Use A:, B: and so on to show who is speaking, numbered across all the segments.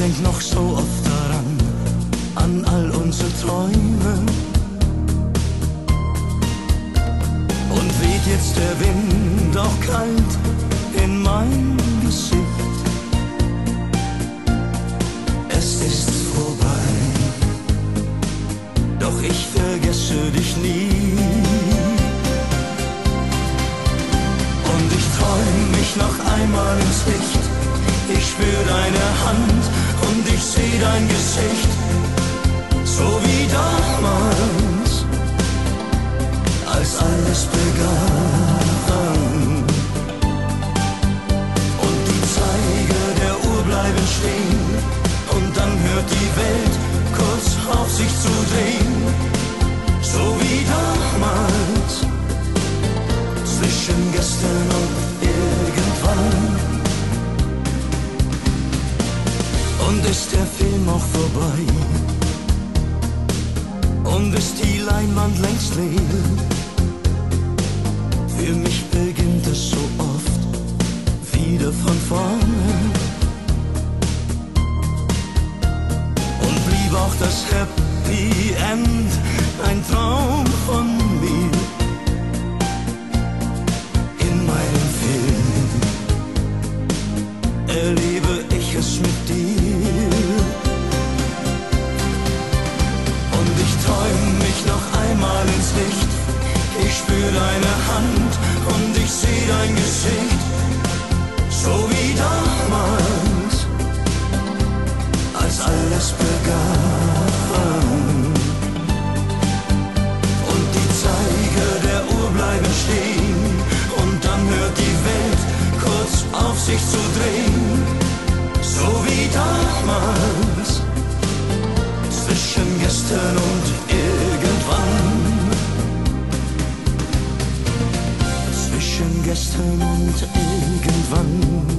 A: denk noch so oft daran, an all unsere Träume. Und weht jetzt der Wind auch kalt in mein Gesicht. Es ist vorbei, doch ich vergesse dich nie. Und ich träum mich noch einmal ins Licht. Ich spür deine Hand und ich seh dein Gesicht, so wie damals, als alles begann. Und die Zeiger der Uhr bleiben stehen und dann hört die Welt kurz auf sich zu drehen, so wie damals, zwischen gestern und irgendwann. Und ist der Film auch vorbei und ist die Leinwand längst leer, für mich beginnt es so oft wieder von vorne. Und blieb auch das Happy End ein Traum von mir. In meinem Film erlebe ich es mit dir. Noch einmal ins Licht, ich spür deine Hand und ich seh dein Gesicht, so wie damals, als alles begann. Und die Zeiger der Uhr bleiben stehen und dann hört die Welt kurz auf sich zu drehen, so wie damals, zwischen gestern und irgendwann. Zwischen gestern und irgendwann.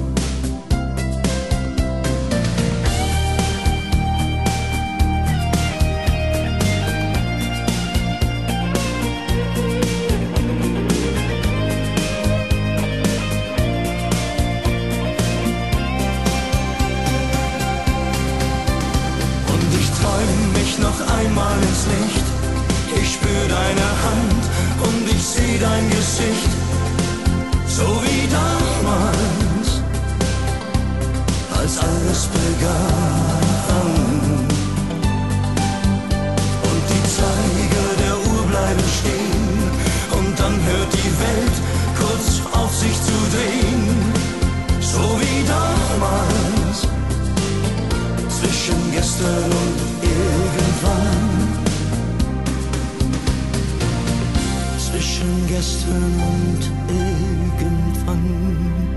A: Noch einmal ins Licht, ich spür deine Hand und ich seh dein Gesicht, so wie damals, als alles begann. Und die Zeiger der Uhr bleiben stehen und dann hört die Welt kurz auf sich zu drehen, so wie damals, zwischen gestern und irgendwann. Zwischen gestern und irgendwann.